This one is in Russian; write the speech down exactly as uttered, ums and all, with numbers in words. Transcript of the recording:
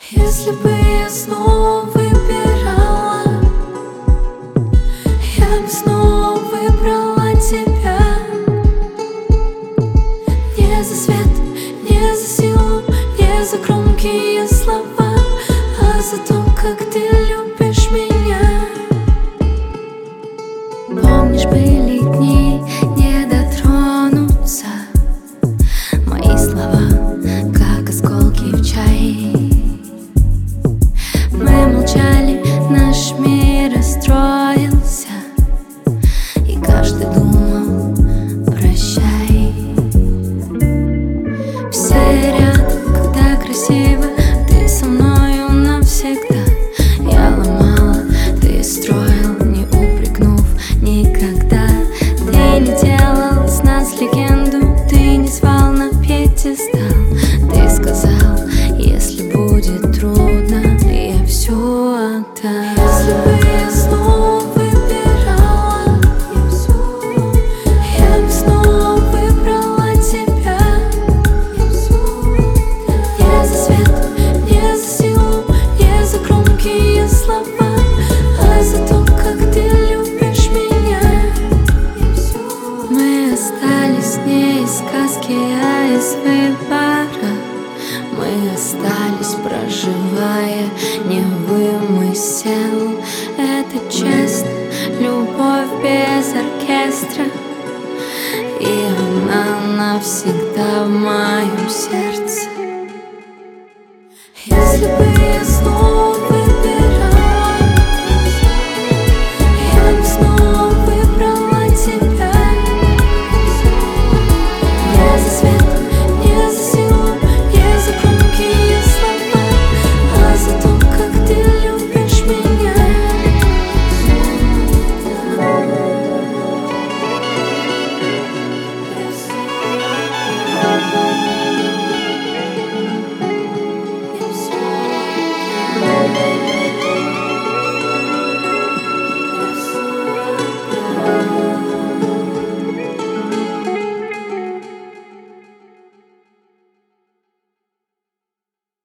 Если бы я снова выбирала, я бы снова выбрала тебя. Не за свет, не за силу, не за громкие слова, а за то, как ты любишь меня. Помнишь, были дни не дотронуться, мои слова, как осколки в чае. Мы молчали, наш мир расстроился, и каждый думал прощай. Все рядом, когда красиво, ты со мною навсегда. Я ломала, ты строил, не упрекнув никогда. Ты не делал из нас легенду, ты не звал на пьедестал. Ты сказал, если будет трудно, я все отдам. Если бы я снова выбирала, я все, я бы снова выбрала тебя. Я все, не за свет, не за силу, не за громкие слова, а за то, как ты любишь меня. Я все. Мы остались не из сказки, а из выбора. Мы остались, проживая не вымысел. Это честно, любовь без оркестра, и она навсегда в моем сердце. Если бы я снова